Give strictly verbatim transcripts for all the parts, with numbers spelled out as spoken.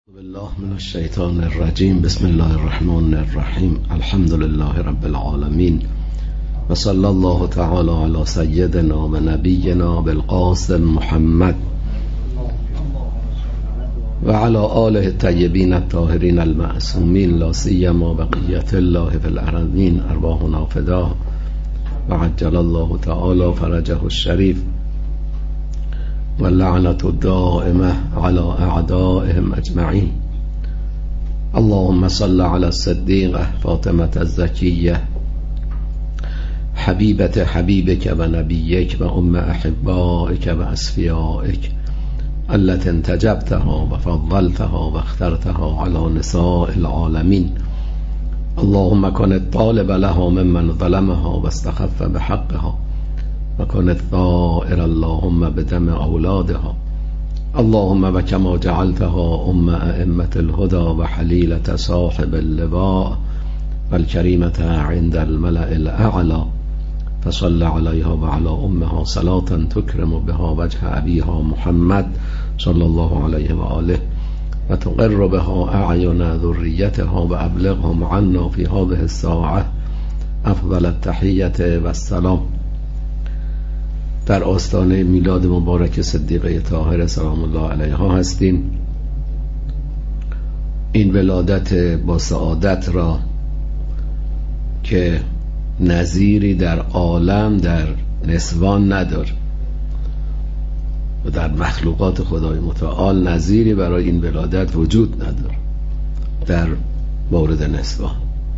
بالله من الشیطان الرجیم. بسم الله الرحمن الرحیم. الحمد لله رب العالمین و صلی الله تعالی علی سیدنا و نبینا بالقاسم محمد و علی آله الطیبین الطاهرین المعصومین لا سیما بقیة الله فی الارضین ارواحنا فداه و عجل الله تعالی فرجه الشریف و لعنت الدائمه على اعدائهم اجمعین. اللهم صل على الصدیقه فاطمة الزکیه حبیبت حبیبک و نبیک و ام احبائک و اصفیائک التي انتجبتها و فضلتها و اخترتها على نساء العالمین. اللهم كن الطالب لها ممن ظلمها و استخف بحقها و کن الثائر اللهم بدم اولادها. اللهم و کما جعلتها ام ائمة الهدى و حلیلة صاحب اللواء و الکریمة عند الملأ الاعلى فصل علیها و علی امها صلاة تکرم بها وجه ابیها محمد صلی الله علیه و آله و تقر بها اعین ذریتها و ابلغهم عنا فی هذه الساعة افضل التحیة و السلام. در آستانه میلاد مبارک صدیقه طاهره سلام الله علیها هستیم. این ولادت با سعادت را که نظیری در عالم در نسوان نداره و در مخلوقات خدای متعال نظیری برای این ولادت وجود نداره در مورد نسوان.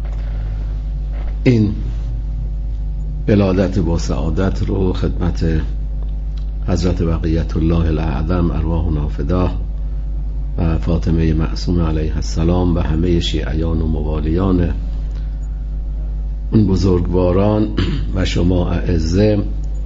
این ولادت با سعادت رو خدمت حضرت بقیت الله الاعظم ارواحنا فداه و فاطمه معصومه علیها السلام و همه شیعیان و موالیان اون بزرگواران و شما اعزه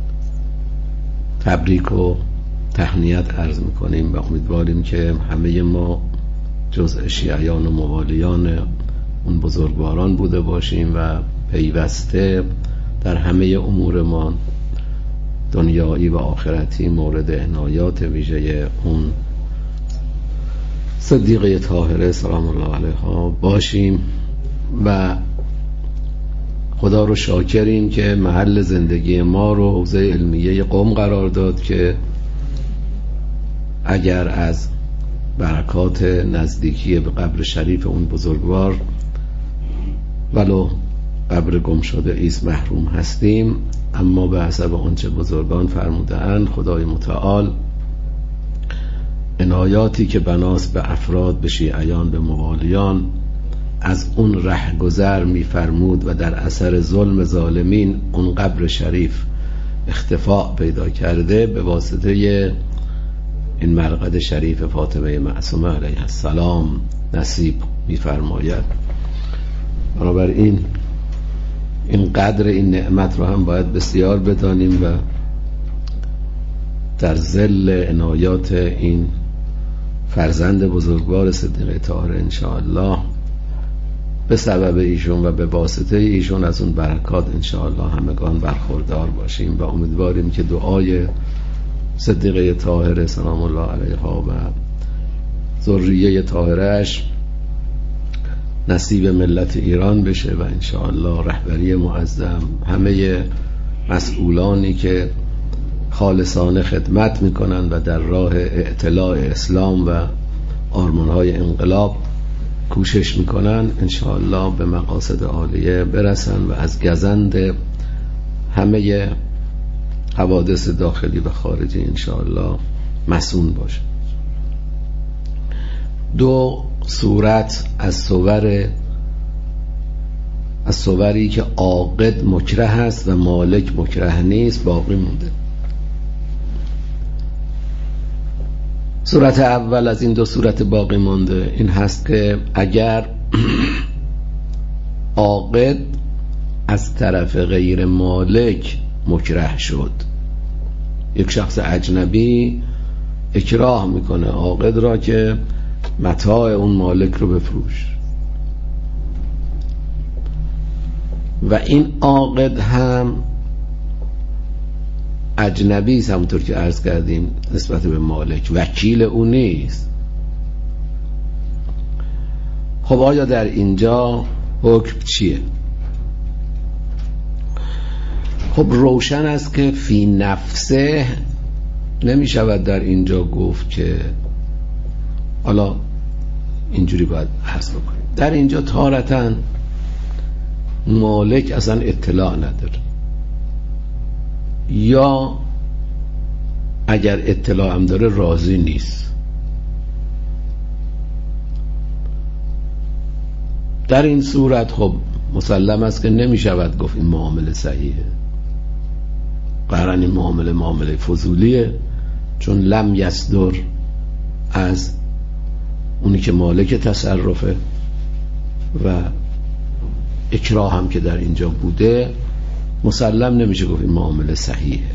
تبریک و تهنیت عرض میکنیم و امیدواریم که همه ما جزء شیعیان و موالیان اون بزرگواران بوده باشیم و پیوسته در همه امورمان دنیایی و آخرتی مورد عنایات ویژه اون صدیقه طاهره سلام الله علیها باشیم و خدا رو شاکریم که محل زندگی ما رو حوزه علمیه قم قرار داد که اگر از برکات نزدیکی به قبر شریف اون بزرگوار ولو قبر گم شده ایست محروم هستیم، اما به حسب آنچه بزرگان فرمودند خدای متعال عنایاتی که بناست به افراد، به شیعیان، به موالیان از اون رهگذر می‌فرمود و در اثر ظلم ظالمین اون قبر شریف اختفاء پیدا کرده به واسطه این مرقد شریف فاطمه معصومه علیها السلام نصیب می‌فرماید. بنابراین این قدر این نعمت رو هم باید بسیار بدانیم و در ظل عنایات این فرزند بزرگوار صدیقه طاهره انشاءالله به سبب ایشون و به واسطه ایشون از اون برکات انشاءالله همگان برخوردار باشیم و امیدواریم که دعای صدیقه طاهره سلام الله علیها و ذریه طاهره‌اش نصیب ملت ایران بشه و انشاءالله رهبری معظم، همه مسئولانی که خالصانه خدمت میکنن و در راه اعتلاع اسلام و آرمانهای انقلاب کوشش میکنن انشاءالله به مقاصد عالیه برسن و از گزند همه حوادث داخلی و خارجی انشاءالله مسئول باشه. دو صورت از صور از صوری که عاقد مکره است و مالک مکره نیست باقی مونده. صورت اول از این دو صورت باقی مونده این هست که اگر عاقد از طرف غیر مالک مکره شد، یک شخص اجنبی اکراه میکنه عاقد را که متاع اون مالک رو بفروش و این عاقد هم اجنبی است، همونطور که عرض کردیم نسبت به مالک وکیل او نیست، خب آیا در اینجا حکم چیه؟ خب روشن است که فی نفسه نمی شود در اینجا گفت که حالا اینجوری باید حس بکنیم. در اینجا تارتاً مالک اصلا اطلاع نداره، یا اگر اطلاع هم داره راضی نیست. در این صورت خب مسلم است که نمی شود گفت این معامله صحیحه، قرآن این معامله معامله فضولیه، چون لم یصدر از اونی که مالک تصرفه و اکراه هم که در اینجا بوده، مسلم نمیشه گفت این معامله صحیحه.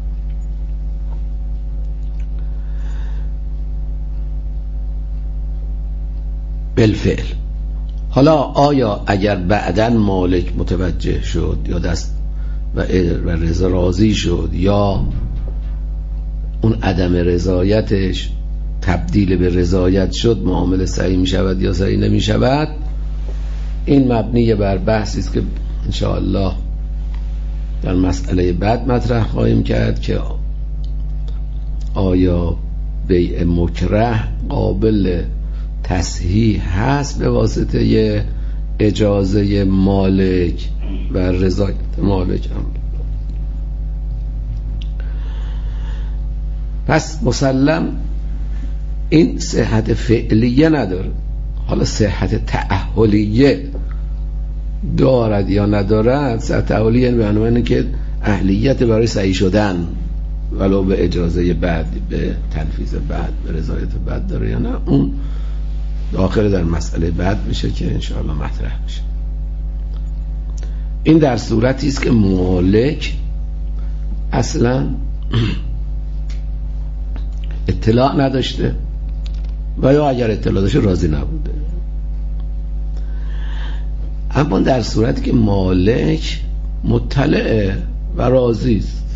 بالفعل. حالا آیا اگر بعداً مالک متوجه شد یا دست و رضا راضی شد یا اون عدم رضایتش تبدیل به رضایت شد، معامله صحیح می شود یا صحیح نمی شود؟ این مبنی بر بحثی است که انشاءالله در مسئله بعد مطرح خواهیم کرد که آیا بیع مکره قابل تصحیح هست به واسطه اجازه مالک و رضایت مالک هم. پس مسلم این صحت فعلیه نداره. حالا صحت تأهلیه دارد یا ندارد. صحت تأهلیه به معنی که اهلیت برای صحیح شدن ولو به اجازه بعد، به تنفیذ بعد، به رضایت بعد داره یا نه، اون داخل در مسئله بعد میشه که انشاءالله مطرح میشه. این در صورتی است که مالک اصلا اطلاع نداشته و یا اگر اطلاع داشته راضی نبوده. اما در صورتی که مالک مطلعه و راضی است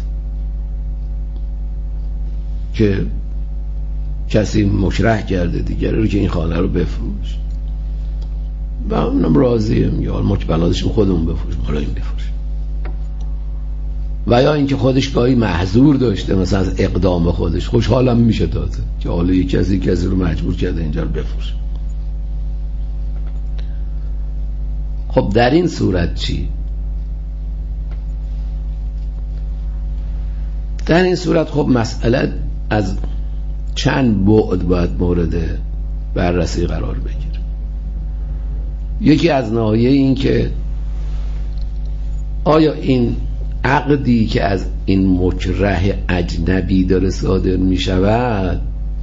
که کسی مکره کرده دیگری رو که این خانه رو بفروش و اونم راضیم، یا مکبلاتشون خودمون بفروشیم، حالا این بفروش، و یا اینکه خودش گاهی محظور داشته مثلا از اقدام خودش خوشحالم میشه تازه که حالا یک کسی کسی رو مجبور کرده اینجا رو بفروشه. خب در این صورت چی؟ در این صورت خب مسئله از چند بعد باید مورد بررسی قرار بگیره. یکی از ناحیه این که آیا این عقدی که از این مکره اجنبی داره صادر می شود،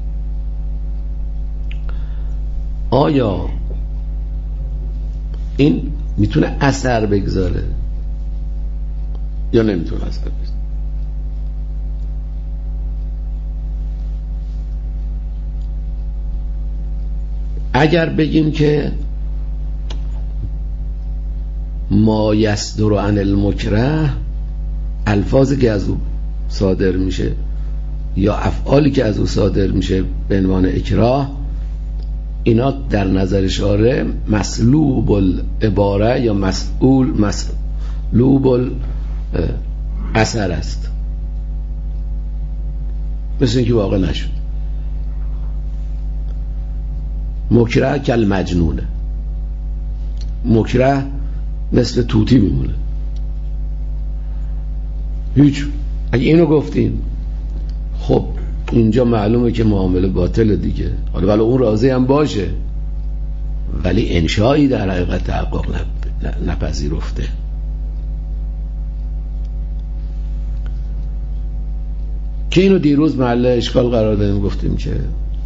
آیا این میتونه اثر بگذاره یا نمیتونه اثر بگذاره؟ اگر بگیم که ما یصدر عن المکره، الفاظی که از او صادر میشه یا افعالی که از او صادر میشه به عنوان اکراه، اینا در نظر شارع مسلوب العباره یا مسئول مسلوب الاثر است، مثل اینکه واقع نشد. مکره کل مجنونه، مکره مثل توتی میمونه. هیچ. اگه اینو گفتیم خب اینجا معلومه که معامله باطل دیگه، حالا ولی اون راضی هم باشه ولی انشایی در حقیقت تحقق نپذیرفته. که اینو دیروز محل اشکال قرار دادیم، گفتیم که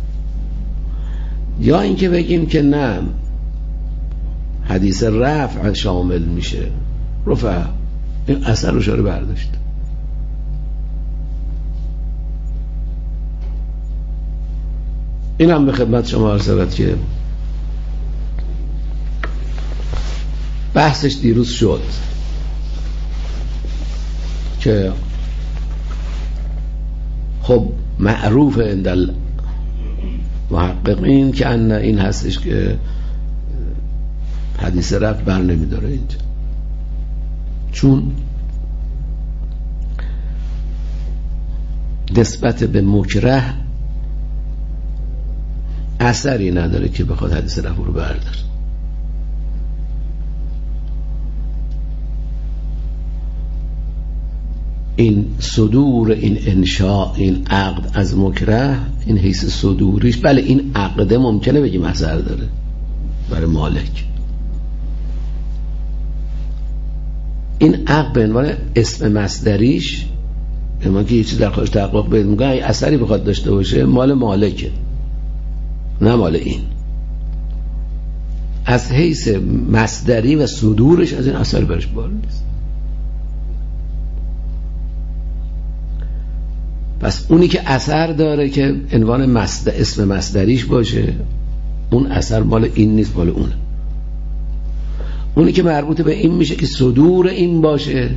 یا اینکه بگیم که نه، حدیث رفع شامل میشه، رفع این اثر رو شاره برداشت. این هم به خدمت شما عرض شود که بحثش دیروز شد که خب معروف عند محققین که ان این هستش که حدیث رفع بر نمیداره اینجا، چون نسبت به مکره اثری نداره که بخواد حدیث رفع رو برداره. این صدور، این انشاء، این عقد از مکره، این حیث صدوریش، بله این عقده ممکنه بگیم اثر داره برای مالک. این عقد به عنوان اسم مصدریش، به عنوان که یه چیز در خودش تحقق پیدا میکنه، اگه اثری بخواد داشته باشه مال مالکه نه مال این. از حیث مصدری و صدورش از این اثر برش بار نیست. پس اونی که اثر داره که عنوان مصدر، اسم مصدریش باشه، اون اثر مال این نیست، مال اونه. اونی که مربوط به این میشه که صدور این باشه،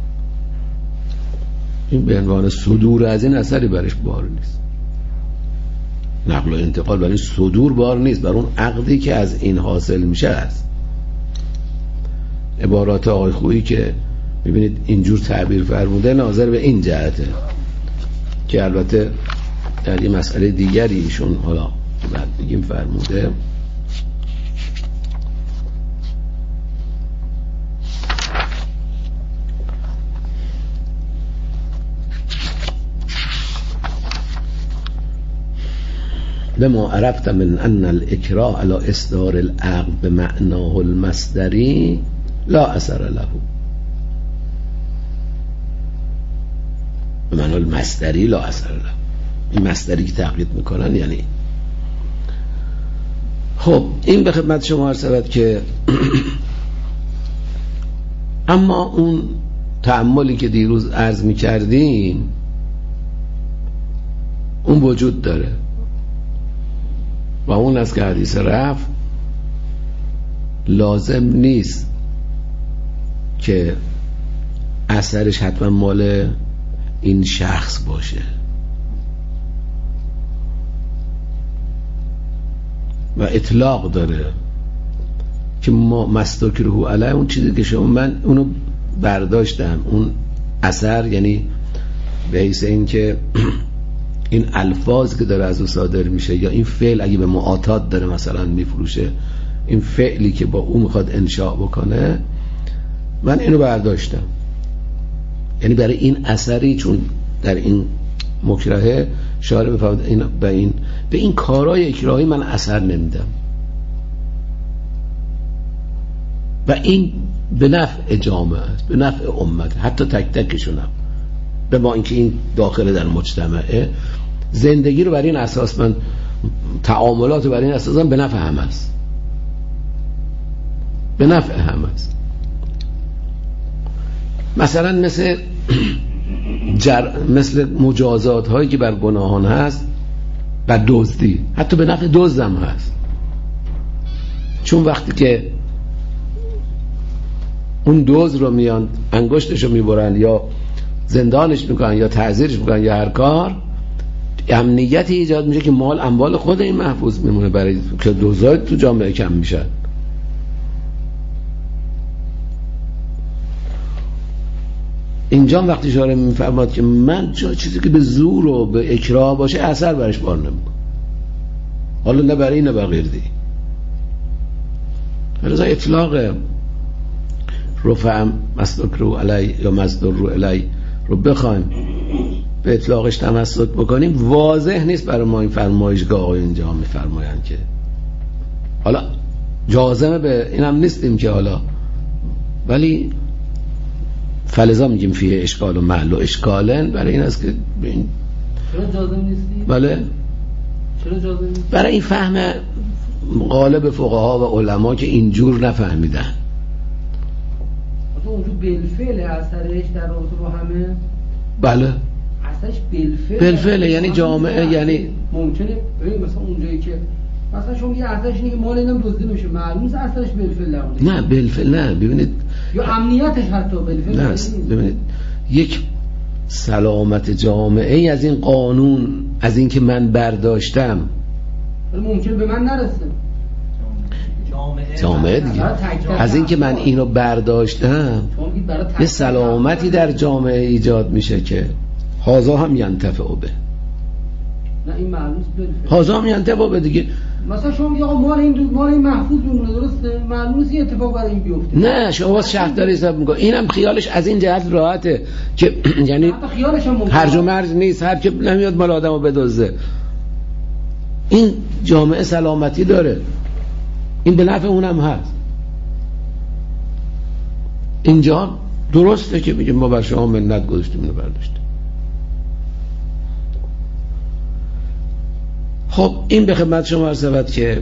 این به عنوان صدور از این اثری برش بار نیست. نقل و انتقال برای صدور بار نیست، بر اون عقدی که از این حاصل میشه است. عبارات آقای خویی که میبینید اینجور تعبیر فرموده ناظر به این جهته که البته در این مسئله دیگری ایشون حالا بعد بگیم فرموده. لما عرفت من ان الاکراه على اصدار العقد بمعناه المصدری لا اثر له. به معنای المصدری لا اثر له، این مصدری که تقیید میکنن یعنی. خب این به خدمت شما عرض شود که اما اون تأملی که دیروز عرض میکردیم اون وجود داره و اون از که حدیث رفع لازم نیست که اثرش حتما مال این شخص باشه و اطلاق داره که ما مستکره علیه، اون چیزی که شما من اونو برداشتم، اون اثر یعنی به حیث این که این الفاظ که داره از او صادر میشه یا این فعل اگه به معاطات داره مثلا میفروشه، این فعلی که با اون میخواد انشاء بکنه، من اینو برداشتم. یعنی برای این اثری چون در این مکرهه شارع بفرمود این به این به این کارهای اکراهی من اثر نمیدم و این به نفع جامعه است، به نفع امت، حتی تک تکشونم، به ما اینکه این داخل در مجتمعه زندگی رو بر این اساس، من تعاملات رو بر این اساس به نفع هم است، به نفع هم است. مثلا مثل جر... مثل مجازات هایی که بر گناهان هست و دزدی، حتی به نفع دزدم هست، چون وقتی که اون دزد رو میان انگشتش رو میبرن یا زندانش میکنن یا تعزیرش میکنن یا هر کار، امنیتی ایجاد میشه که مال اموال خود این محفوظ میمونه برای که دزدای تو جامعه کم میشن. اینجا وقتی شارع میفرماد که من چیزی که به زور و به اکراه باشه اثر برش بار نمیکنم، حالا نه برای نه برای غیردی، لذا اطلاق رفع مسلک رو علی یا مصدر رو علی رو بخوایم به اطلاقش تمسک بکنیم، واضح نیست برای ما این فرمایشگاه آقای اینجا میفرمایند که حالا جازمه به اینم نیستیم که حالا، ولی فلزا میگیم فیه اشکال و محل و اشکالن، برای این است که این چرا جازم نیستی؟ بله چرا جازم نیستی؟ برای این فهم غالب فقها و علما که اینجور نفهمیدن. تو اونجور بالفعل اثرش در رابطه با همه، بله اثرش بالفعل بالفعل یعنی جامعه، یعنی ممکنه ببین مثلا اونجایی که مثلا شما یه اثرش اینه که مال اینم دزدی میشه، معلومه نیست اثرش بالفعل نبوده. نه بالفعل نه، ببینید یا امنیتش حتی بالفعل نه، ببینید یک سلامت جامعه ای از این قانون، از این که من برداشتم ممکنه به من نرسه. جامعه جامعه دیگه. از این که من اینو برداشتم یه سلامتی در جامعه ایجاد میشه که هازا هم ینتفع به نه این معلوم هازا هم ینتفع به دیگه. مثلا شما میگه آقا مال این دو مال این محفوظ میمونه، درسته؟ معلومه این اتفاق برای این بیفته. نه شما واسه شهرداری حساب میکنه، اینم خیالش از این جهت راحته که یعنی خیالش هم هرج و مرج نیست، هر که نمیاد مال آدمو بدزده. این جامعه سلامتی داره، این به نفع اونم هست. اینجا درسته که میگه ما بر شما منت گذاشتیم اینو برداشتیم. خب این به خدمت شما عرض شود که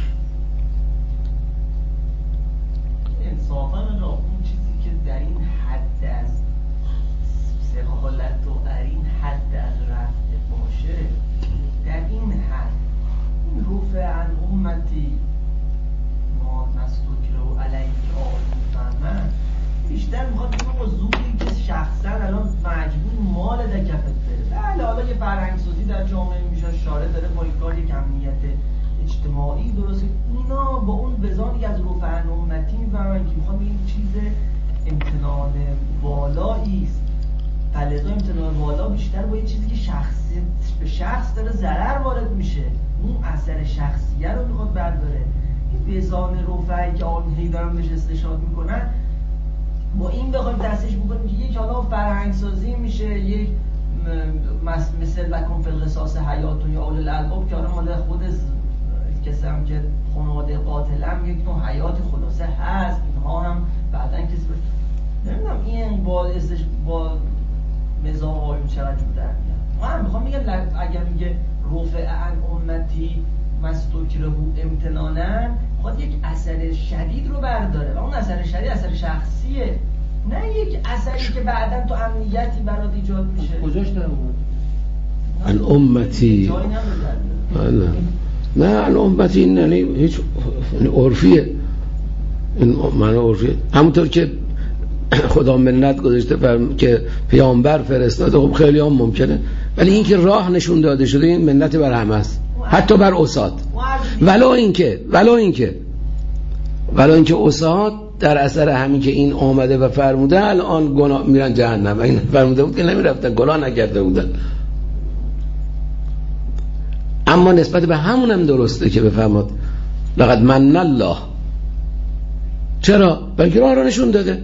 انصافا اون چیزی که در این حد از سهالت و در این حد از رفته باشه، در این حد این رفع عن امتی ما مستکره و علیه آدم فهمن بیشتر میخواد بگم با زوری که شخصا الان مجبور مال در کفت بره. بله حالا که فرهنگسازی در جامعه میشه شاره داره با این کار یک امنیت اجتماعی درسته، اینا با اون وزانی از رفع عن امتی میفهمن که میخواد این چیز امتنان والایی است. فلذا امتنان والا بیشتر با یه چیزی که شخصی به شخص داره ضرر وارد میشه، اون اثر شخصیه رو میخواد برداره. این وزان رفعی که آن هی دارن بهش استشهاد میکنن، با این بخوایم دستش بکنیم که یک حالا فرهنگسازی میشه، یک مثل لکن فی القصاص حیاتون یا اولو الالباب که آره مال خود کسی هم که خانواده قاتل هم یک نوع حیات خلاصه هست، اینها هم بعدن کسی نمیدونم این با استش با مزاق آیون چقدر جور در میاد. ما هم میخوام میگم اگر میگه رفع عن امتی مستکره امتنانن خود یک اثر شدید رو برداره و اون اثر شدید اثر شخصیه، نه یک اثری که بعداً تو امنیتی برات ایجاد میشه. کجاش دارم ان امتی نه نه ان امتی یعنی هیچ عرفیه، این معنی عرفیه. همونطور که خدا منت گذاشته فرم که پیامبر فرستاده، خب خیلی هم ممکنه، ولی این که راه نشون داده شده این منت بر همه است، حتی بر اسات. ولو اینکه ولو اینکه ولو اینکه اسات در اثر همین که این آمده و فرموده الان گناه میرن جهنم، این فرموده بود که نمیرفتن، گناه نکرده بودن. اما نسبت به همون هم درسته که بفرماد لقد من الله. چرا؟ بلکه راه رو نشون داده.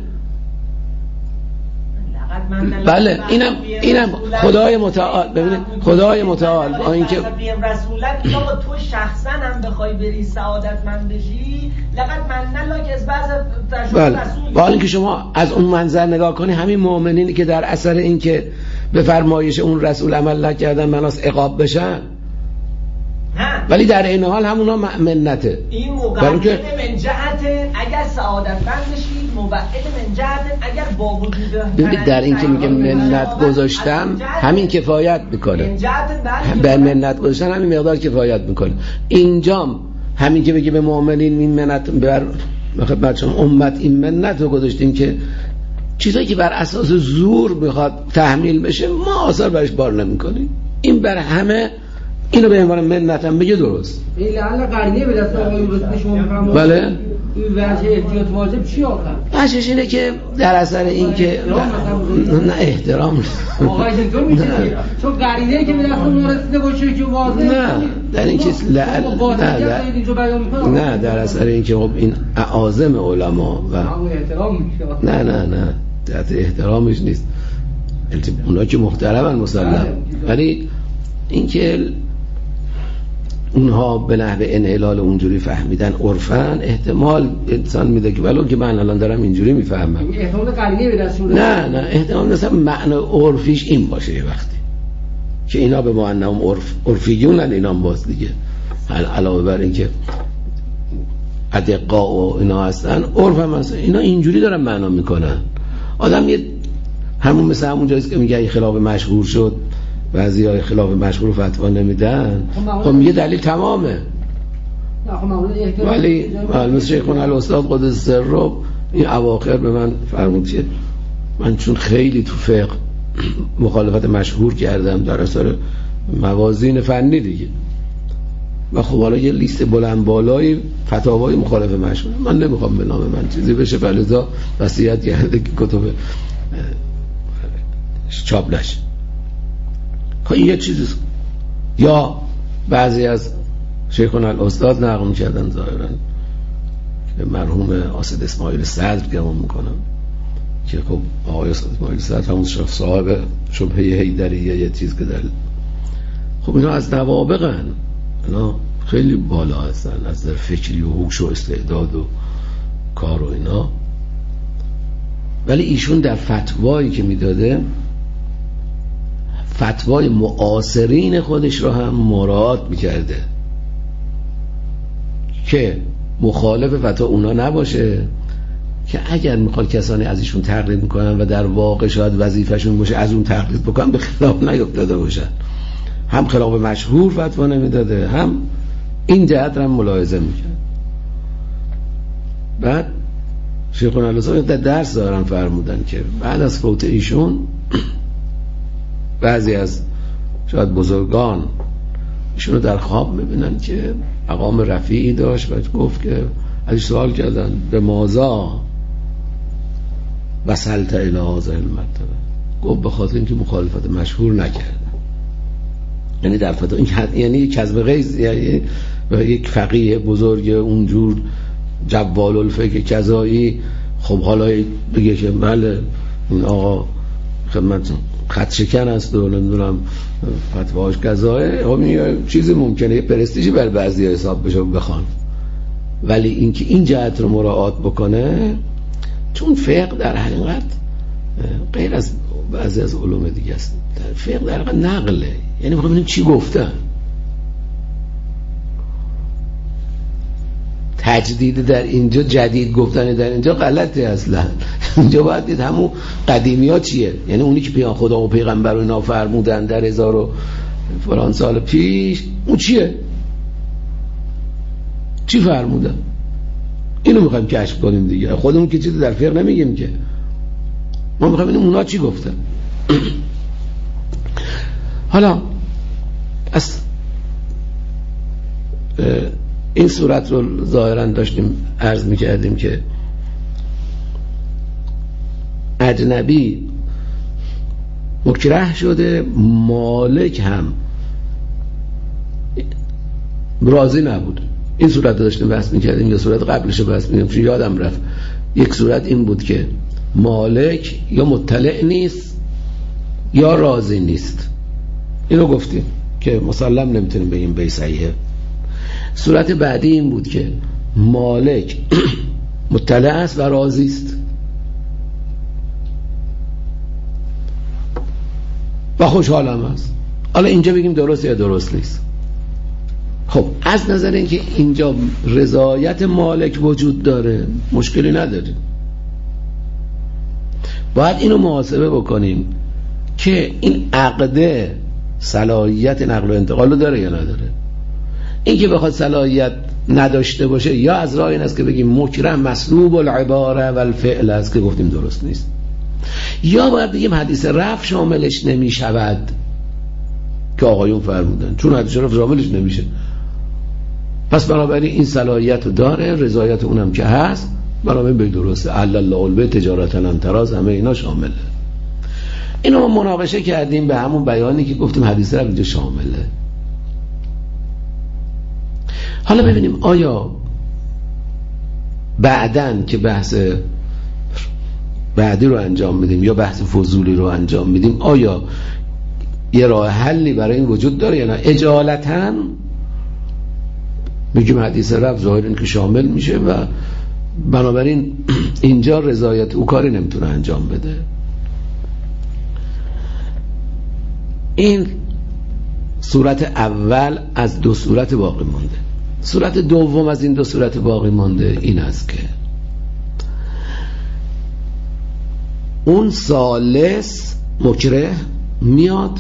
بله اینم اینم خدای متعال. ببینید خدای متعال با اینکه رسولت یا تو شخصا هم بخوای بری سعادتمند بشی، لقد من الله که از بعض تجربه رسول. با اینکه شما از اون منظر نگاه کنی، همین مؤمنینی که در اثر اینکه به فرمایش اون رسول عمل نکردن مناس عقاب بشن، ولی در این حال همونا منته. این مقابل من جهت اگر سعادتمند بشید، مبعد من جهت اگر با وجود ببینید در این که میگه منت گذاشتم همین کفایت میکنه، به منت گذاشتن همین مقدار کفایت میکنه. اینجام همین که بگه به مؤمنین این منت بر خدمت شما امت این منت رو گذاشتیم که چیزایی که بر اساس زور میخواد تحمیل بشه ما آثار برش بار نمیکنیم. این بر همه اینو به عنوان منت هم بگه درست. این لعل قرینه به دست آقایون رسیده شما میفهمید. بله. این وجه احتیاط واجب چی آخر؟ وجهش اینه که در اثر این که نه احترام آقای اینطور میشه چون قرینه‌ای که به دست ما رسیده باشه که واضحه. نه در این که لعل نه نه در اثر این که خب این اعاظم علما و احترام میشه. نه نه نه در احترامش نیست. اونا که محترمن مسلم، ولی این که اونها به نحو انحلال اونجوری فهمیدن عرفن، احتمال انسان میده که ولو که من الان دارم اینجوری میفهمم، احتمال قرینه به دست میاد. نه نه احتمال مثلا معنی عرفیش این باشه یه وقتی که اینا به ما انهم عرف عرفیونن، اینا هم باز دیگه علاوه بر این که ادقا و اینا هستن، عرف هم هستن، اینا اینجوری دارن معنا میکنن. آدم یه همون مثل همون جاییست که میگه خلاف مشهور شد، بعضی‌ها خلاف مشهور فتوا نمیدن، خب میگه دلیل تمامه. ولی مثل شیخون الاستاد قدس سر رو این اواخر به من فرمود که من چون خیلی تو فقه مخالفت مشهور کردم در اثر موازین فنی دیگه، و خب حالا یه لیست بلند بالای فتاوای مخالف مشهور، من نمیخوام به نام من چیزی بشه، فلذا وصیت کرده که کتب چاپ نشه. خب این یه چیزی. یا بعضی از شیخون الاستاد نقل می‌کردن ظاهراً مرحوم آسد اسماعیل صدر گمان میکنم که خب آقای آسد اسماعیل صدر همون صاحب شبهه حیدریه یه چیز که در خب اینا از نوابغن، اینا خیلی بالا هستن از در فکری و هوش و استعداد و کار و اینا، ولی ایشون در فتوایی که میداده فتوای معاصرین خودش رو هم مراعات میکرده که مخالف فتوا اونا نباشه، که اگر میخواد کسانی از ایشون تقلید میکنن و در واقع شاید وظیفهشون باشه از اون تقلید بکنن به خلاف نیفتاده باشن. هم خلاف مشهور فتوا نمیداده، هم این جهت هم ملاحظه میکرد. بعد شیخ الاسلام در درس دارن فرمودن که بعد از فوت ایشون بعضی از شاید بزرگان ایشونو در خواب میبینن که مقام رفیعی داشت و گفت که ازش سوال کردن به مازا وصلت الی هذه المرتبه، گفت به خاطر اینکه مخالفت مشهور نکردن. یعنی در فتوا این یعنی یک کذب غیظ، یعنی یک فقیه بزرگ اونجور جوال الفکر کذایی خب حالا بگه که بله این آقا خدمتتون خط شکن است و نمیدونم فتواش قضایه، خب این چیزی ممکنه یه پرستیژی بر بعضی حساب بشه بخوان، ولی اینکه این جهت رو مراعات بکنه، چون فقه در حقیقت غیر از بعضی از علوم دیگه است، فقه در حقیقت نقله، یعنی میخوام ببینیم چی گفتن. تجدید در اینجا، جدید گفتن در اینجا غلطه اصلا. اینجا باید دید همون قدیمی ها چیه، یعنی اونی که پیان خدا و پیغمبر و اینا فرمودن در هزار و فلان سال پیش، اون چیه، چی فرمودن، اینو میخوایم کشف کنیم دیگه. خودمون که چیزی در فقه نمیگیم که، ما میخوایم ببینیم اونا چی گفتن. حالا از این صورت رو ظاهرا داشتیم عرض میکردیم که اجنبی مکره شده، مالک هم راضی نبود. این صورت رو داشتیم بحث میکردیم یا صورت قبلش رو بحث میکردیم، یادم رفت. یک صورت این بود که مالک یا مطلع نیست یا راضی نیست، اینو گفتیم که مسلم نمیتونیم بگیم به صحیحه. صورت بعدی این بود که مالک مطلع است و راضی است و خوشحال هم است. حالا اینجا بگیم درست یا درست نیست. خب از نظر اینکه اینجا رضایت مالک وجود داره مشکلی نداریم، باید اینو محاسبه بکنیم که این عقده صلاحیت نقل و انتقال رو داره یا نداره. این که بخواد صلاحیت نداشته باشه یا از راه این است که بگیم مکره مسلوب العباره و الفعل است که گفتیم درست نیست، یا باید بگیم حدیث رفع شاملش نمی شود که آقایون فرمودن، چون حدیث رفع شاملش نمیشه، پس بنابراین این صلاحیت رو داره، رضایت اونم که هست، بنابراین به درسته الا الله البه تجارتا لن تراز، همه اینا شامله. اینو مناقشه کردیم به همون بیانی که گفتیم حدیث رفع اینجا شامله. حالا ببینیم آیا بعدن که بحث بعدی رو انجام میدیم یا بحث فضولی رو انجام میدیم، آیا یه راه حلی برای این وجود داره یا نه؟ اجالتاً میگیم حدیث رفع ظاهر این که شامل میشه و بنابراین اینجا رضایت او کاری نمیتونه انجام بده. این صورت اول از دو صورت باقی مونده. صورت دوم از این دو صورت باقی مانده این است که اون ثالث مکره میاد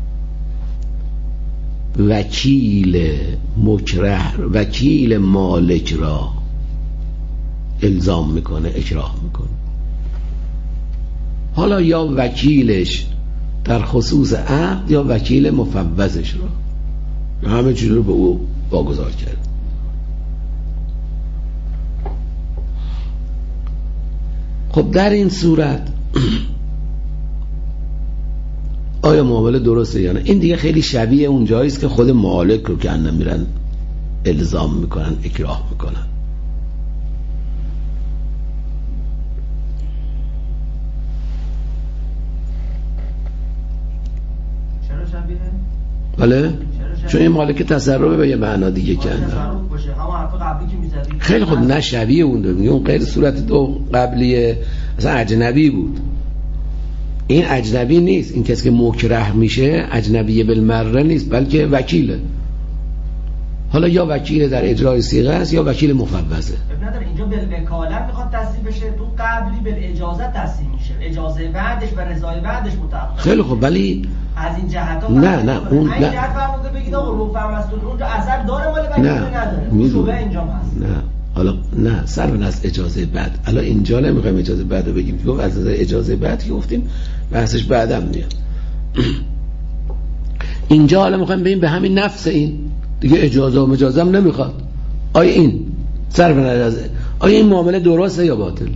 وکیل مکره وکیل مالک را الزام میکنه، اکراه میکنه. حالا یا وکیلش در خصوص عقد یا وکیل مفوضش را، همه چیز رو به او واگذار کرد. خب در این صورت آیا معامله درسته یا نه؟ این دیگه خیلی شبیه اون جایی است که خود مالک رو که اندم میرن الزام میکنن، اکراه میکنن. چرا شبیه؟ بله؟ چون این مالک تصرفه به یه معنا دیگه کردن. تصرف باشه، همون حرف قبلی که می‌زدی. خیلی خوب، نه شبیه اون دو، اون غیر صورت دو قبلیه، اصلا اجنبی بود. این اجنبی نیست، این کسی که مکره میشه اجنبی بالمره نیست، بلکه وکیله. حالا یا وکیل در اجرای صیغه است یا وکیل مفوضه. اب نداره اینجا بالوکالت میخواد تصدیق بشه، تو قبلی بالاجازه تصدیق میشه، اجازه بعدش و رضای بعدش متعلق. خیلی خوب، ولی از این جهت نه نه اون نه جهت فرموده بگید آقا رفع مسئول اونجا اثر داره مال وکیل نداره، شبهه اینجا هست. نه حالا نه صرف از اجازه بعد، الان اینجا نمیخوایم اجازه بعد رو بگیم، گفت از اجازه بعد که گفتیم بحثش بعدم میاد. اینجا حالا میخوایم ببین به همین نفس این دیگه اجازه و مجازه هم نمیخواد. آیا این صرف نظر آیا این معامله درسته یا باطل؟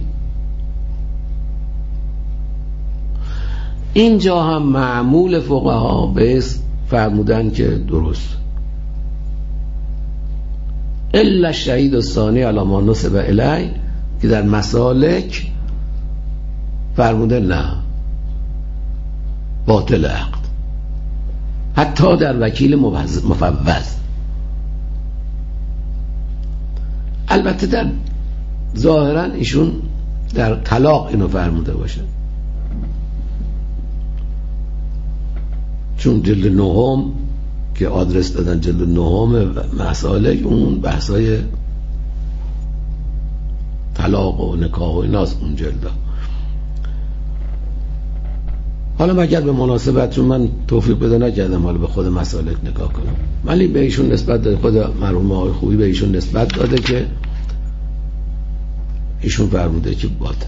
اینجا هم معمول فقها به فرمودن که درست. الا الشهید الثانی علی ما نسب الی که در مسالک فرموده نه، باطل عقد، حتی در وکیل مفوض. البته در ظاهرا ایشون در طلاق اینو فرموده باشه، چون جلد نهم که آدرس دادن جلد نهم مسالک اون بحثای طلاق و نکاح و ایناست اون جلد. حالا مگر به مناسبت، چون من توفیق پیدا نکردم حالا به خود مسالک نگاه کنم، ولی به ایشون نسبت داده، خود مرحوم آقای خوبی به ایشون نسبت داده که ایشون فرموده که باطل.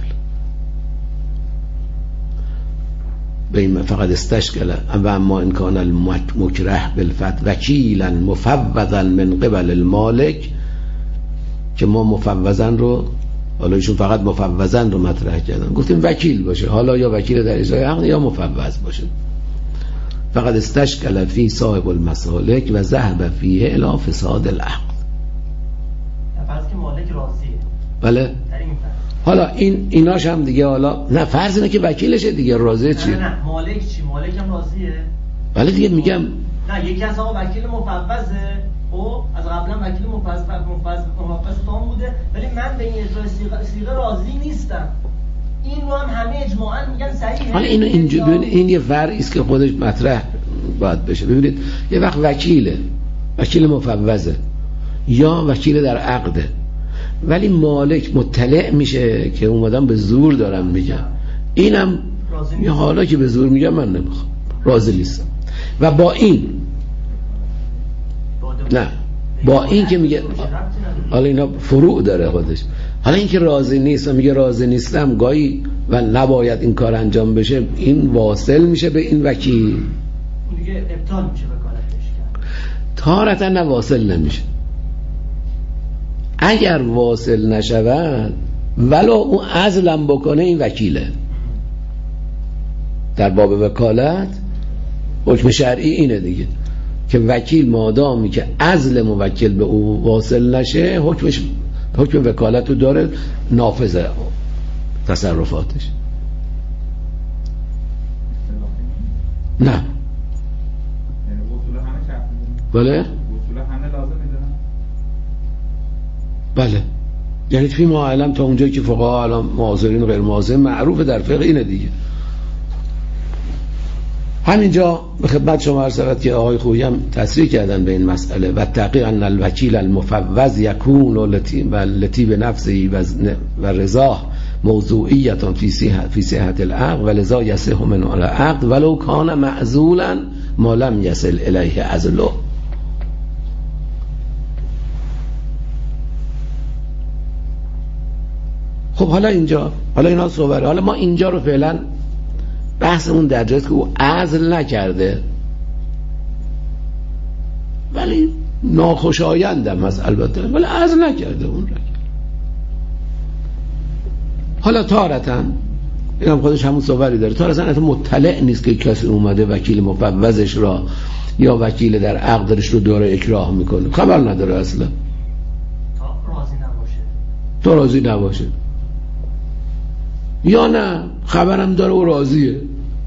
به این فقط استشکل و اما ان کان المکره بالفتح وکیلا مفوضا من قبل المالک، که ما مفوضا رو، حالا ایشون فقط مفوضا رو مطرح کردن، گفتیم وکیل باشه، حالا یا وکیل در اجرای عقد یا مفوض باشه. فقط استشکل فی صاحب المسالک و ذهب فیه الی فساد العقد. فرض که مالک راضیه. بله. در این فرض. حالا این ایناش هم دیگه، حالا نه فرض اینه که وکیلشه دیگه، راضیه چیه؟ نه نه مالک چی؟ مالک هم راضیه. ولی دیگه میگم نه یکی از آقا وکیل مفوضه، او از قبلا وکیل مفوض مفوض مفوض تام بوده، ولی من به این اجرای صیغه صیغه راضی نیستم. این رو هم همه اجماعاً میگن صحیحه. حالا اینو اینجا ببین، این یه فرعی است که خودش مطرح باید بشه. ببینید یه وقت وکیله، وکیل مفوضه یا وکیل در عقده، ولی مالک مطلع میشه که اومدن به زور دارم میگن، اینم یه حالا که به زور میگم من نمیخوام، راضی نیستم. و با این نه با این که میگه حالا اینا فروع داره خودش، حالا این که راضی نیست و میگه راضی نیستم گاهی و نباید این کار انجام بشه، این واصل میشه به این وکیل، دیگه ابطال میشه وکالتش کرد. تارتا نه واصل نمیشه. اگر واصل نشود ولو اون عزلم بکنه این وکیله. در باب وکالت حکم شرعی اینه دیگه که وکیل مادامی که عزل موکل به او واصل نشه حکمش حکم وکالت رو داره، نافذه تصرفاتش. نه بله بله، یعنی فی ما علم تا اونجایی که فقها الان معاصرین و غیر معاصرین معروف در فقه اینه دیگه. همینجا به خدمت شما عرض شود که آقای خویی هم تصریح کردن به این مسئله و تحقیق ان الوکیل المفوض یکون و لطی به نفسه و رضاه موضوعیت فی صحت فی صحت العقد و لذا یصح من العقد ولو کان معزولا ما لم یصل الیه عزله. خب حالا اینجا حالا اینا صحبت، حالا ما اینجا رو فعلا بحثمون در جاست که او عزل نکرده، ولی ناخوشایندم هست البته، ولی عزل نکرده اون را. حالا تارتاً اینم خودش همون صوری داره، تارتاً حتی مطلع نیست که کسی اومده وکیل مفوضش را یا وکیل در عقدش رو داره اکراه میکنه، خبر نداره اصلا، تا راضی نباشه تا راضی نباشه یا نه خبرم داره و راضیه.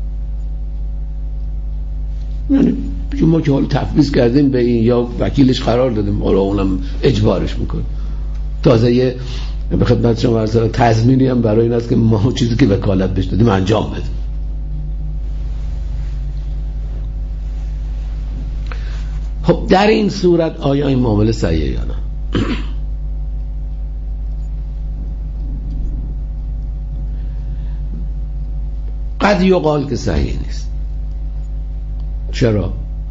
یعنی ما که حال تفویض کردیم به این یا وکیلش قرار دادیم، حالا اونم اجبارش میکنه. تازه یه به خدمت شما عرض کنم تضمینی هم برای این است که ما چیزی که وکالت بهش دادیم انجام بدیم. خب در این صورت آیا این معامله صحیحه یا نه؟ قد یقال که صحیح نیست. چرا؟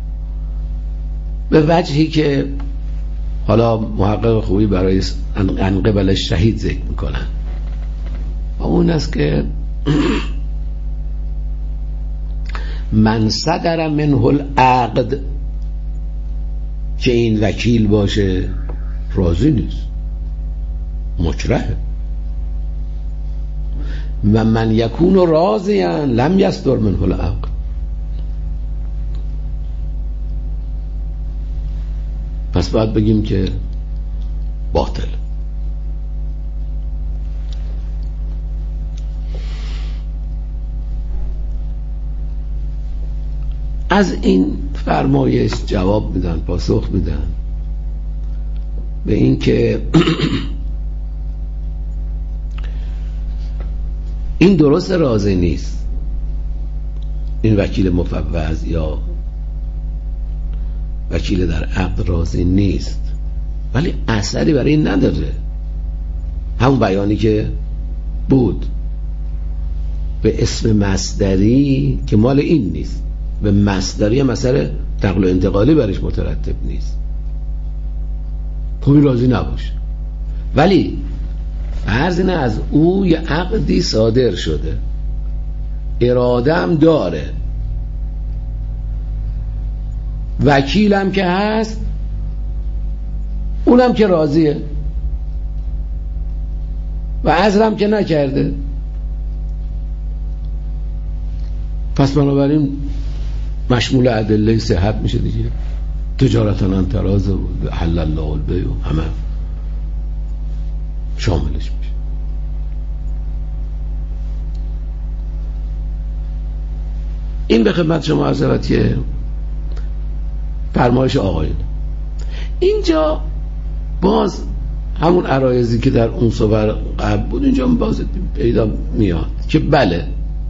به وجهی که حالا محقق خوبی برای انقبل شهید ذکر میکنن، اون است که من صدر منه العقد، که این وکیل باشه راضی نیست، مکرهه. و من یکون راضیا لم یصدر منه العقد، پس باید بگیم که باطل. از این فرمایش جواب میدن، پاسخ میدن به این که این درست راضی نیست، این وکیل مفوض یا وکیل در عقد راضی نیست، ولی اثری برای این نداره. همون بیانی که بود به اسم مصدری که مال این نیست، به مصدری مسئله نقل و انتقالی برش مترتب نیست، خوبی راضی نباشه. ولی عرض اینه از او یه عقدی صادر شده، ارادم داره، وکیلم که هست، اونم که راضیه و عزلم که نکرده، پس بنابراین مشمول ادله صحت میشه دیگه، تجارتا عن تراض و حل الله البیع و همه شاملش میشه. این به خدمت شما حضرت که فرمایش آقایون. اینجا باز همون عرایضی که در اون صور قبل بود اینجا باز پیدا میاد که بله،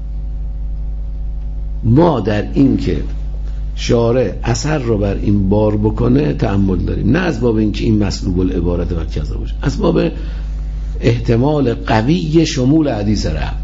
ما در این که شارع اثر رو بر این بار بکنه تأمل داریم، نه از باب این که این مسلوب العبارت و کذا باشه، از باب احتمال قوی شمول حدیث رفع.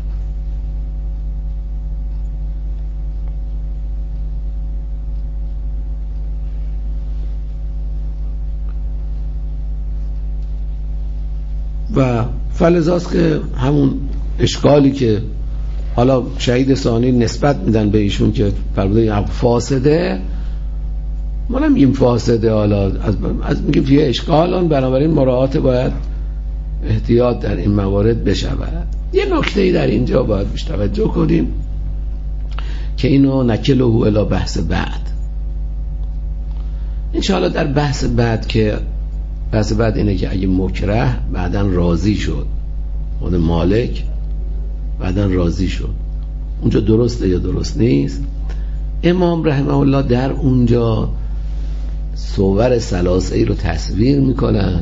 و فلزاست که همون اشکالی که حالا شهید ثانی نسبت میدن به ایشون که فرموده فاسده، ما نمیگیم فاسده، حالا از, از میگیم فیه اشکالان، بنابراین مراعات باید احتیاط در این موارد بشود. یه نکته‌ای در اینجا باید بیشتر توجه کنیم که اینو نکله الی بحث بعد انشاءالله. در بحث بعد که بحث بعد اینه که اگه مکره بعداً راضی شد، خود مالک بعداً راضی شد، اونجا درسته یا درست نیست؟ امام رحمه الله در اونجا صور ثلاثه‌ای رو تصویر میکنن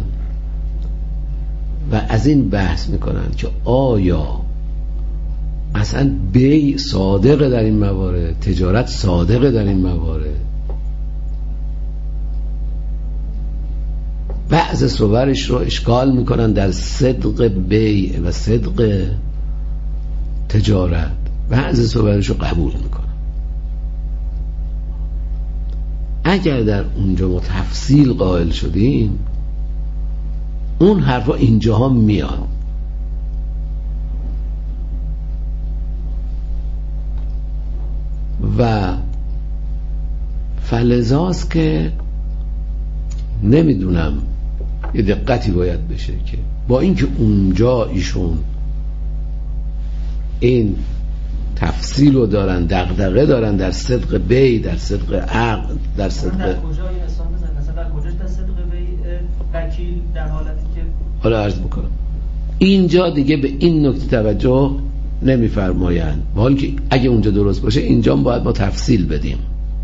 و از این بحث میکنن که آیا اصلا بیع صادقه در این موارد، تجارت صادقه در این موارد. بعض صورش رو اشکال میکنن در صدق بیع و صدق تجارت، بعض صورش رو قبول میکنن. اگر در اونجا ما تفصیل قائل شدیم، اون حرفا اینجاها میان و فلزاست که نمیدونم یه دقتی باید بشه که با اینکه اونجا ایشون این تفصیل رو دارن، دغدغه دارن در صدق بی، در صدق عقد، در صدق در کجا این اصلا بزن مثلا در کجاش در صدق بی وکیل در حالتی که حالا عرض بکنم اینجا دیگه به این نکته توجه نمیفرمایند، حالا که اگه اونجا درست باشه اینجا باید ما تفصیل بدیم.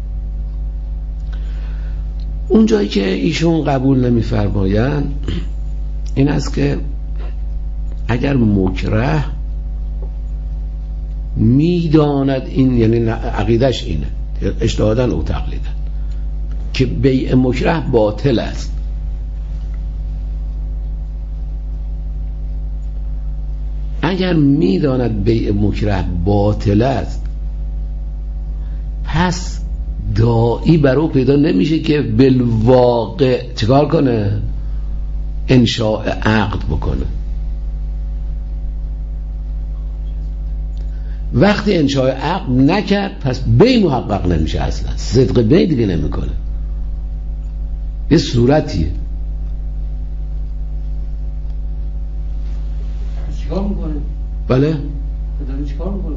اونجایی که ایشون قبول نمیفرمایند این است که اگر مکره میداند این، یعنی عقیدش اینه اجتهاداً او تقلیداً که بیع مکره باطل است، اگر میداند بیع مکره باطل است پس داعی برو پیدا نمیشه که بالواقع چیکار کنه؟ انشاء عقد بکنه. وقتی انشاء عقد نکرد پس بی محقق نمیشه، اصلا صدق بی دیگه نمیکنه. یه صورتیه. چیکار میکنه؟ بله؟ داره چیکار میکنه؟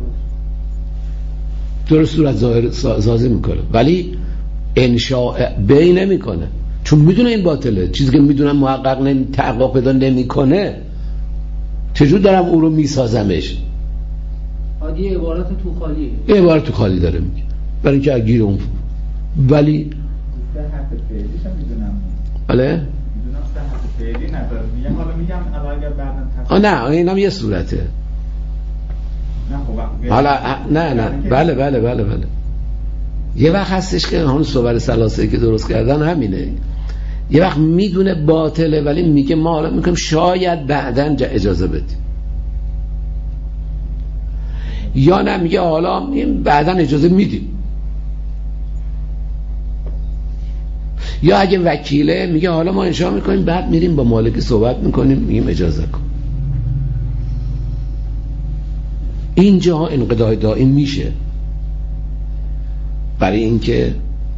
درست صورت ظاهر سازی میکنه ولی انشاء بی نمیکنه، چون میدونه این باطله. چیزی که میدونم محقق نمی تحقق پیدا نمیکنه چجور دارم او رو میسازمش؟ عادی عبارت تو خالیه، یه عبارت تو خالی داره میگه برای اینکه اگیر اون ولی صحت فعلیش هم میدونم. بله؟ میدونم صحت فعلی نداره. میگم حالا میگم الان اگر بعداً آه نه اینم یه صورته. نه خب حالا نه نه بله بله بله بله یه وقت هستش که همون صور ثلاثه که درست کردن همینه، یه وقت میدونه باطله ولی میگه ما حالا میکنیم شاید بعداً اجازه بدیم، یا نه میگه حالا بعداً اجازه میدیم، یا اگه وکیله میگه حالا ما انشاء میکنیم بعد میریم با مالک صحبت میکنیم میگیم اجازه کن. اینجا انقضای دائم میشه برای اینکه،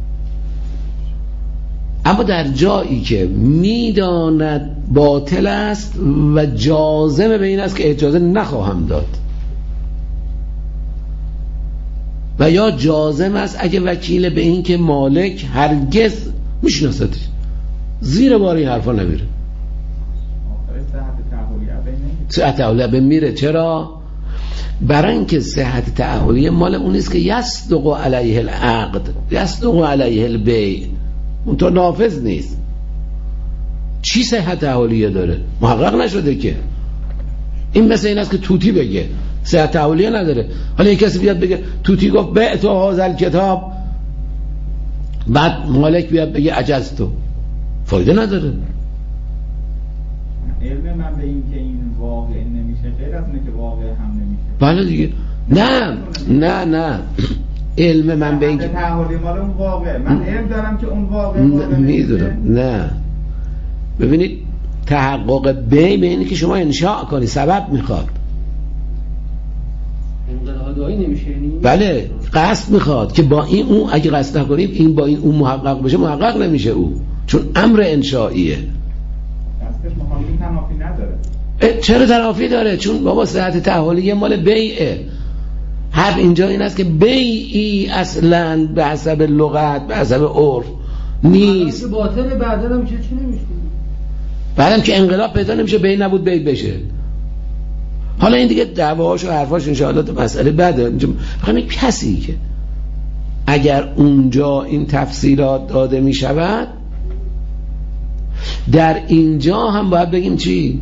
اما در جایی که میداند باطل است و جازم به این است که اجازه نخواهم داد، و یا جازم است اگه وکیل به این که مالک هرگز میشناستش زیر بار این حرفا نمیره، صحت تعهلیه میره. چرا؟ برای اینکه صحت تعهلیه مال اون نیست که یصدق علیه العقد، یصدق علیه البیع، اون تو نافذ نیست. چی صحت تعهلیه داره؟ محقق نشده که. این مثل این است که توتی بگه صحت تعهلیه نداره، حالا یک کسی بیاد بگه توتی گفت بعت هذا الکتاب، بعد مالک بیاد بگه عجزتو، فایده نداره. علم من به این که این واقع نمیشه غیر از اینه که واقع هم نمیشه. بله دیگه. نه نه نه علم من به این که تعهدی مال اون واقع، من علم دارم که اون واقع واقع میدونم. نه ببینید تحقق بی به اینه که شما انشاء کنی، سبب میخواد. انقضای نمیشه یعنی؟ بله قصد میخواد که با این اون اگه قصد نکنیم این با این اون محقق بشه، محقق نمیشه او، چون امر انشائیه. دستش مخالفی تنافی نداره. چرا تنافی داره؟ چون بابا صحت تعهلیه مال بیعه. حرف اینجا این است که بیعی اصلا به حسب لغت به حسب عرف نیست. باطل بعدا هم چه چی نمیشه؟ بعدم که انقلاب پیدا نمیشه بیع نبود بیع بشه. حالا این دیگه دعواهاش و حرفاش انشاءالله مسئله بده. میخوام کسی که اگر اونجا این تفصیلات داده میشود در اینجا هم باید بگیم چی؟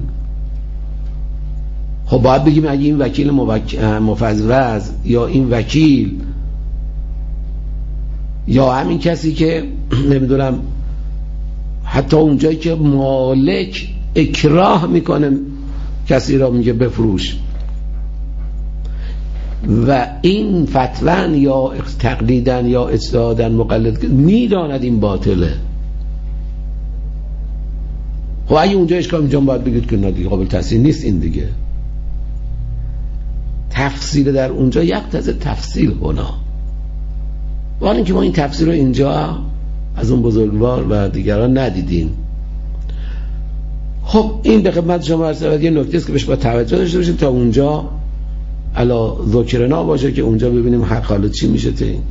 خب باید بگیم اگه این وکیل موک... مفوض یا این وکیل یا همین کسی که نمیدونم حتی اونجایی که مالک اکراه میکنه کسی را میگه بفروش و این فتوان یا تقلیدن یا اجتهادن مقلد میداند این باطله، خب اگه اونجا اشکال اینجا باید بگید که نه دیگه قابل تفسیر نیست. این دیگه تفسیر در اونجا یقتضی تفصیل هنا، ولی اینکه ما این تفسیر رو اینجا از اون بزرگوار و دیگران ندیدیم. خب این به خدمت شما عرض شود یه نکته است که بهش با توجه داشته باشیم تا اونجا الا ذکرنا باشه که اونجا ببینیم حق حالا چی میشه. تا این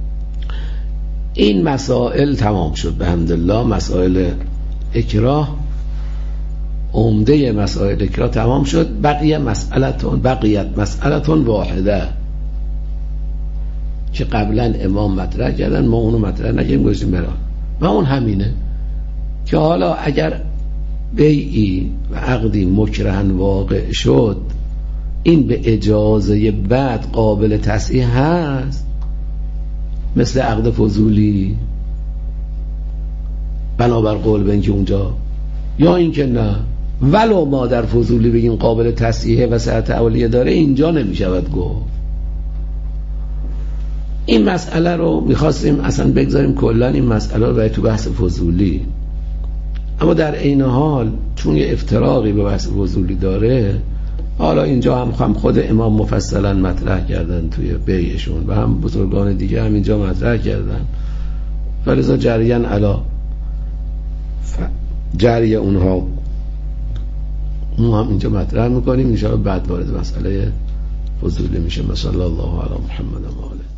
این مسائل تمام شد به حمدالله. مسائل اکراه، عمده مسائل اکراه تمام شد. بقیه مسئلتون بقیت مسئلتون واحده که قبلا امام مطرح کردن، ما اونو مطرح نکردیم گذاشتیم برای و اون همینه که حالا اگر بیعی و عقدی مکرهن واقع شد این به اجازه بعد قابل تصحیح هست، مثل عقد فضولی بنابر قول به اینکه اونجا، یا اینکه نه ولو ما در فضولی بگیم قابل تصحیح و صحت اولیه داره، اینجا نمیشود گفت. این مسئله رو میخواستیم اصلا بگذاریم کلا این مسئله رو برای تو بحث فضولی، اما در عین حال چون یه افتراقی به بحث فضولی داره، حالا اینجا هم, هم خود امام مفصلا مطرح کردن توی بیعشون و هم بزرگان دیگه هم اینجا مطرح کردن، فلذا جریان علا جری اونها ما هم اینجا مطرح میکنیم. انشاءالله بعد وارد مسئله فضولی میشه. صلی الله علی محمد و آله.